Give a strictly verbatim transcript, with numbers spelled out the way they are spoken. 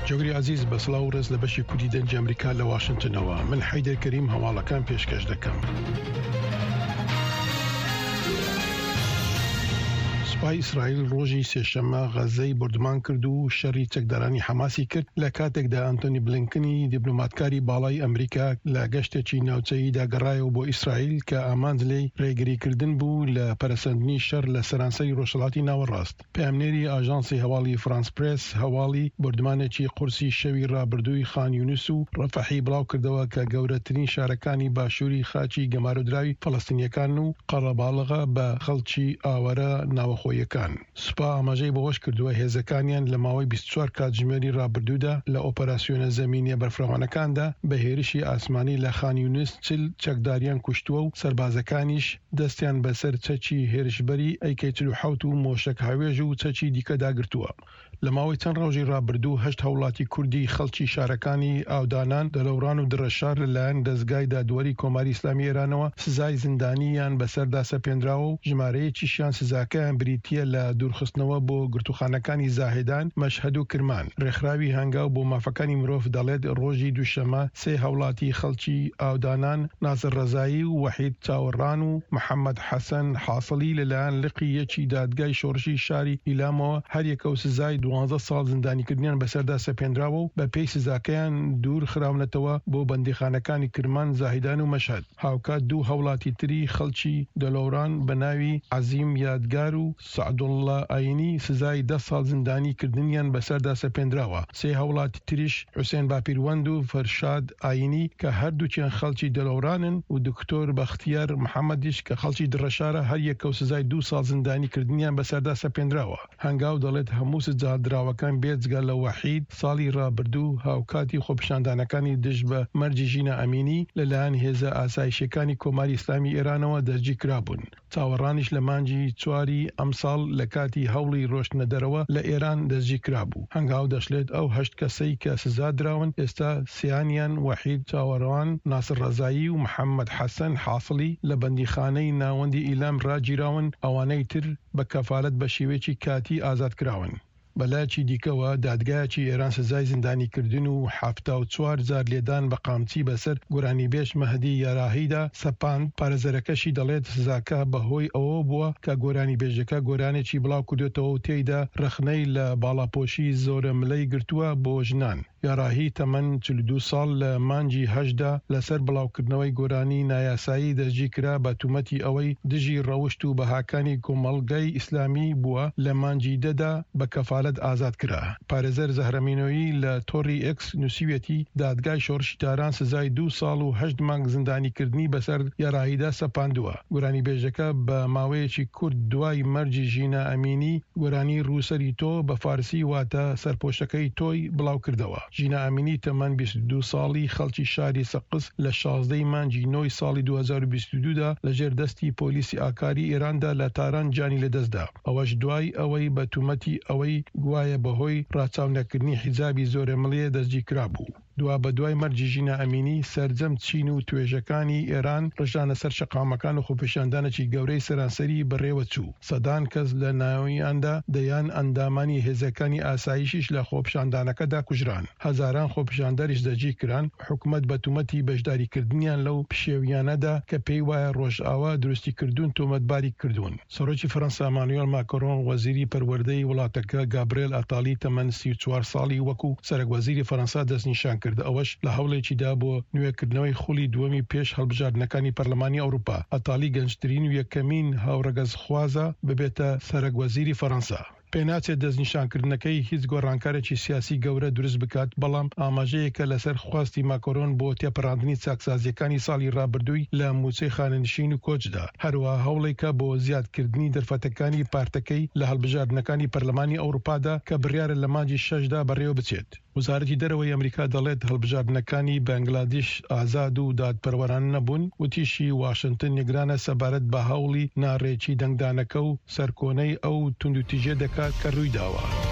جۆگری عزیز بە سڵاو و ڕێز لە بەشی کوردی دەنگی ئەمریکا لە واشنگتنەوە. من حەیدەر کەریم هەواڵەکان پێشکەش دەکەم. سوپای ئیسرائیل ڕۆژی سێشەممە غەزەی بردمان کرد و شەڕی چەکدارانی حەماسی کرد لە کاتێکدا ئەنتۆنی بلینکنی دیبلۆماتکاری باڵای ئەمریکا لە گەشتێکی ناوچەیی داگەڕایەوە بۆ ئیسرائیل کە ئامانج لێی ڕێگریکردن بوو لە پەرەسەندنی شەڕ لە سەرانسەری ڕۆژهەڵاتی ناوەڕاست. پەیامنێری ئاژانسی هەواڵی فرانس پرێس هەواڵی بردمانێکی قورسی شەوی ڕابردووی خان یونس و ڕەفەحی بڵاو کردەوە کە گەورەترین شارەکانی باشووری خاچی گەمارودراوی فەڵەستینیەکان و قەڵەباڵغە بە خەڵکی ئاوەرە ناوەخۆیەکان. سوپا ئاماژەی بەوەش کردووە هێزەکانیان لە ماوەی بیست و چوار کاتژمێری ڕابردوودا لە ئۆپەراسیۆنە زەمینیە بەرفرەوانەکاندا بە هێرشی ئاسمانی لە خان یونس چل چەکداریان کوشتووە و سەربازەکانیش دەستیان بەسەر چەکی هێرشبەری ئەیکەی چل و حەوت و مۆشک هاوێژ و چەکی دیکە داگرتووە. لە ماوەی چەند ڕۆژی ڕابردوو هەشت هەوڵاتی کوردی خەڵکی شارەکانی ئاودانان دەلەوران و درەشار لەلایەن دەستگای دادوەری کۆماری ئیسلامی ئێرانەوە سزای زیندانییان بەسەردا سەپێنراوە و ژمارەیەکیشیان سزاکەیان بریتیە لە دوورخستنەوە بۆ گرتوخانەکانی زاهێدان، مەشهەد و کرمان. ڕێکخراوی هەنگاو بۆ مافەکانی مرۆڤ دەڵێت ڕۆژی دووشەمە سێ هەوڵاتی خەڵکی ئاودانان نازر ڕەزایی و وەحید چاوەڕان و محەممەد حەسەن حاسڵی لەلایەن لقی یەکی دادگای شۆڕشی شاری ئیلامەوە هەریەکە و سزای دوانزە ساڵ زیندانیکردنیان بەسەردا سەپێنراوە و بە پێی سزاکەیان دوور خراونەتەوە بۆ بەندیخانەکانی کرمان، زاهیدان و مەشهەد. هاوکات دوو هەوڵاتی تری خەڵکی دەلەوران بە ناوی عەزیم یادگار و سەعدوڵڵا ئاینی سزای دە ساڵ زیندانیکردنیان بەسەردا سەپێنراوە. سێ هەوڵاتی تریش حوسێن باپیروەند و فەرشاد ئاینی کە هەردووچیان خەڵکی دەلەورانن و دکتۆر بەختیار محەممەدیش کە خەڵکی درەشارە هەریەکە و سزای دوو ساڵ زیندانیکردنیان بەسەردا سەپێنراوە. هەنگاو دەڵێت هەموو سزادراوەکان بێجگە لە وەحید ساڵی ڕابردوو هاوکاتی خۆپیشاندانەکانی دژ بە مەرجی ژینە ئەمینی لەلایەن هێزە ئاسایشەکانی کۆماری ئیسلامی ئێرانەوە دەرجی کرابوون. چاوەڕانیش لە مانجی چواری ئەمساڵ لە کاتی هەوڵی ڕۆشتنە دەرەوە لە ئێران دەستگیر کرابوو. هەنگاو دەشلێت ئەو هەشت کەسەی کە سزا دراون ئێستا سیانیان وەحید چاوەڕوان، ناسر ڕەزایی و محەممەد حەسەن حاسڵی لە بەندیخانەی ناوەندی ئیلام ڕاگیراون، ئەوانەی تر بە کەفالەت بە شێوەیەکی کاتی ئازادکراون. بەلایەکی دیکەوە دادگایەکی ئێران سزای زیندانیکردن و هەفتاد و چوار جار لێدان بە قامچی بەسەر گۆرانیبێژ مەهدی یاراهیدا سەپاند. پارێزەرەکەشی دەڵێت سزاکە بەهۆی ئەوە بووە کە گۆرانیبێژەکە گۆرانێکی بڵاو کردێتەوە و تێیدا رەخنەی لە باڵاپۆشی زۆرە ملەی گرتووە بۆ ژنان. یاراهی تەمەن چل و دوو ساڵ لە مانجی هەشدا لەسەر بڵاوکردنەوەی گۆرانی نایاسایی دەستگیر کرا بە تومەتی ئەوەی دژی ڕەوشت و بەهاکانی کۆمەڵگەی ئیسلامی بووە. لە مانجی دەدا بە کەفالەت ئازاد کرا. پارێزەر زەهرەمینەوەی لە تۆڕی ئێکس نووسیوێتی دادگای شۆڕشی تاران سزای دوو ساڵ و هەشت مانگ زیندانیکردنی بەسەر یاراهیدا سەپاندووە. گۆرانیبێژەکە بە ماوەیەکی کورت دوای مەرجی ژینە ئەمینی گۆرانی ڕووسەری تۆ بە فارسی واتە سەرپۆشەکەی تۆی بڵاو کردەوە. ژینە ئەمینی تەمەن بیست و دوو ساڵی خەڵکی شاری سەقس لە شازدەی مانجی نۆی ساڵی دوو هەزار و بیست و دوودا لەژێر دەستی پۆلیسی ئاکاری ئێراندا لە تاران جانی لەدەستدا. ئەوەش دوای ئەوەی بە تومەتی ئەوەی گوایە بەهۆی ڕاچاونەکردنی حیجابی زۆرە مڵیە دەستگیر کرابوو. دوا بە دوای مەرجی ژینە ئەمینی سەرجەم چین و توێژەکانی ئێران ڕژانە سەر شەقامەکان و خۆپیشاندانێکی گەورەی سەرانسەری بەڕێوە چوو. سەدان کەس لە ناویاندا دەیان ئەندامانی هێزەکانی ئاسایشیش لە خۆپیشاندانەکەدا کوژران. هەزاران خۆپیشانداریش دەستگیر کران. حکومەت بە تومەتی بەشداریکردنیان لەو پشێویانەدا کە پێی وایە ڕۆژئاوا دروستی کردوون تۆمەتباری کردوون. سەرۆکی فەرەنسا ئەمانوێل ماکرۆن وەزیری پەروەردەی وڵاتەکە گابرێل ئەتالی تەمەن سی و چوار ساڵی وەکو سەرۆکوەزیری فەرەنسا دەستنیشان کرد. ئەوەش لە هەوڵێکیدا بۆ نوێکردنەوەی خولی دووەمی پێش هەڵبژاردنەکانی پەرلەمانی ئەوروپا. ئەتالی گەنجترین و یەکەمین هاوڕەگەزخوازە ببێتە سەرۆکوەزیری فەرەنسا. پێناچێت دەستنیشانکردنەکەی هیچ گۆڕانکارێکی سیاسی گەورە دروست بکات، بەڵام ئاماژەیەکە لەسەر خواستی ماکرۆن بۆ تێپەڕاندنی چاکسازیەکانی ساڵی ڕابردووی لە موچەی خانەنشین و کۆچدا. هەروەها هەوڵێکە بۆ زیادکردنی دەرفەتەکانی پارتەکەی لە هەڵبژاردنەکانی پەرلەمانی ئەوروپادا کە بڕیارە لە مانجی شەشدا بەڕێوە بچێت. وزارەتی دەرەوەی ئەمریکا دەڵێت هەڵبژاردنەکانی بەنگلادیش ئازاد و دادپەروەرانە نەبوون. وتیشی واشنگتن نیگرانە سەبارەت بە هەوڵی ناڕێکی دەنگدانەکە و سەرکۆنەی ئەو توندوتیژە دەکات کە ڕووی داوە.